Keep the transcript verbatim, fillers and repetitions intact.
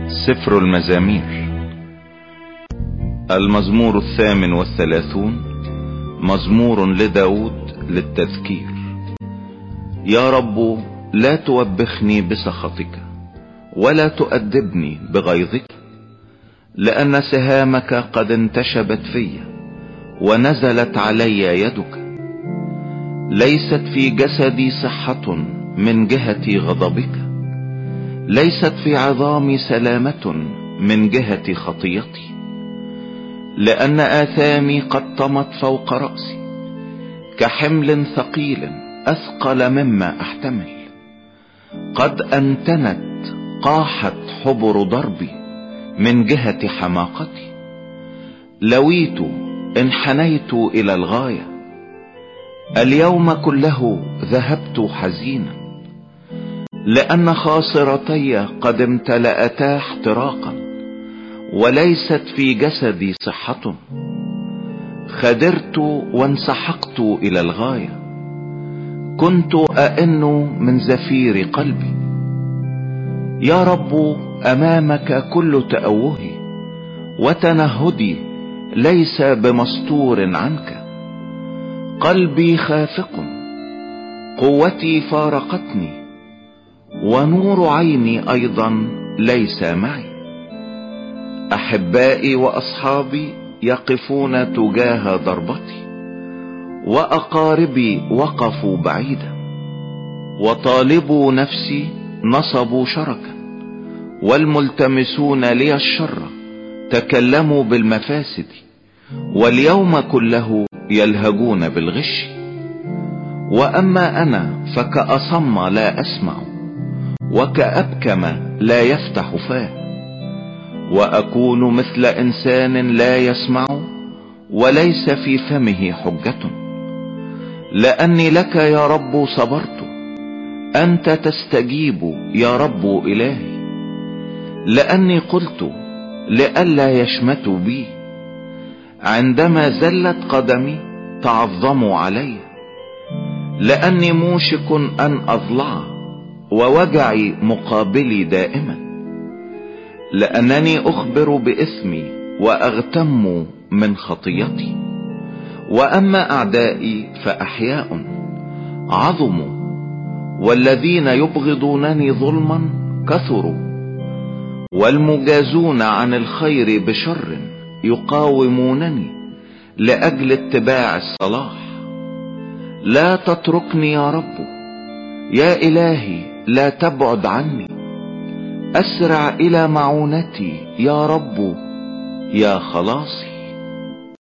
سفر المزامير. المزمور الثامن والثلاثون، مزمور لداود للتذكير. يا رب لا توبخني بسخطك ولا تؤدبني بغيظك، لأن سهامك قد انتشبت في ونزلت علي يدك. ليست في جسدي صحة من جهة غضبك، ليست في عظامي سلامة من جهة خطيتي، لأن آثامي قد طمت فوق رأسي كحمل ثقيل أثقل مما أحتمل. قد أنتنت قاحت حبر ضربي من جهة حماقتي، لويت انحنيت إلى الغاية. اليوم كله ذهبت حزينا، لأن خاصرتي قد امتلأتا احتراقا وليست في جسدي صحة. خدرت وانسحقت إلى الغاية، كنت أئن من زفير قلبي. يا رب أمامك كل تأوهي وتنهدي ليس بمستور عنك. قلبي خافق، قوتي فارقتني، ونور عيني أيضا ليس معي. أحبائي وأصحابي يقفون تجاه ضربتي، وأقاربي وقفوا بعيدا. وطالبوا نفسي نصبوا شركا، والملتمسون لي الشر تكلموا بالمفاسد. واليوم كله يلهجون بالغش، وأما أنا فكأصم لا أسمع، وكأبكم لا يفتح فاه. وأكون مثل إنسان لا يسمع وليس في فمه حجة. لأني لك يا رب صبرت، أنت تستجيب يا رب إلهي. لأني قلت لئلا يشمتوا بي، عندما زلت قدمي تعظموا علي. لأني موشك أن أضلع، ووجعي مقابلي دائما. لأنني أخبر بإثمي وأغتم من خطيتي. وأما أعدائي فأحياء عظموا، والذين يبغضونني ظلما كثروا. والمجازون عن الخير بشر يقاومونني لأجل اتباع الصلاح. لا تتركني يا رب، يا إلهي لا تبعد عني. أسرع إلى معونتي يا رب يا خلاصي.